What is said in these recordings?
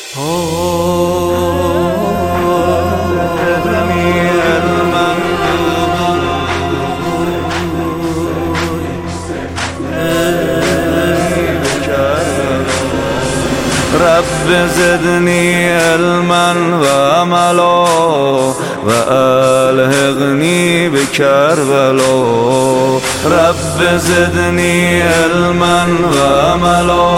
رب زدني علما وعملا وألحقني بكربلا. رب زدني علما وعملا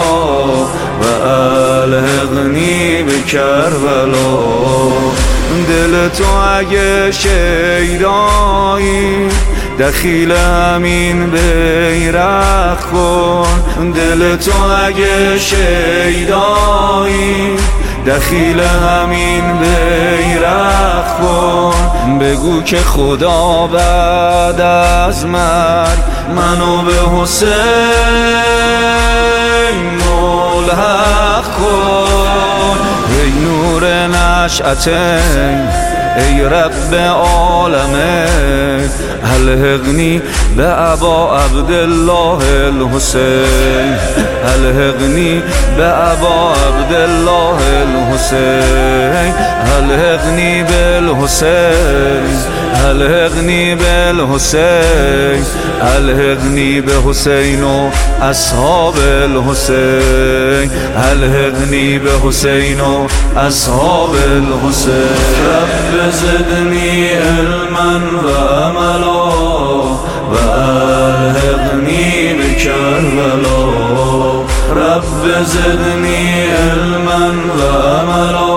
وألحقني بكربلا. دل تو اگه شیدایی دخیل همین بیرق کن. دل تو اگه شیدایی دخیل همین بیرق کن. بگو که خدا بعد از مرگ منو به حسین ملحق کن. ای نور نشأتین ای رب عالمین الحقنی به ابا عبدالله الحسین. الحقنی به ابا عبدالله الحسین. الحقنی بالحسین. الحقنی بالحسین. الحقنی به حسین و اصحاب الحسین. الحقنی به حسین و اصحاب الحسین. رب زدنی علما وعملا وألحقني بكربلا. رب زدني علما وعملا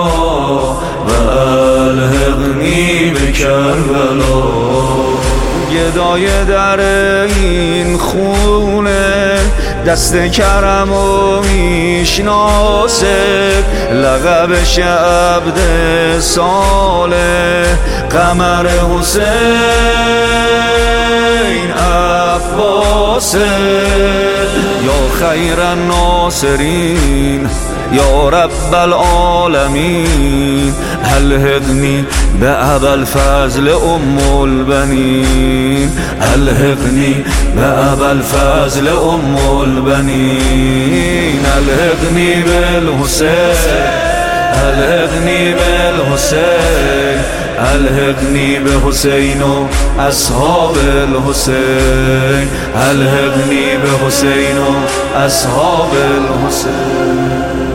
وألحقني بكربلا. گدای در این خونه دست کرم و میشناسه. لقبش عبد صالح قمر حسین عباسه. یا خیر الناصرین یا رب العالمین الحقنی به ابوالفضل ام البنین. الحقنی به ابوالفضل ام البنین. الحقنی بالحسین. الحقني بالحسين. الحقني بحسين وأصحاب الحسين. الحقني بحسين وأصحاب الحسين.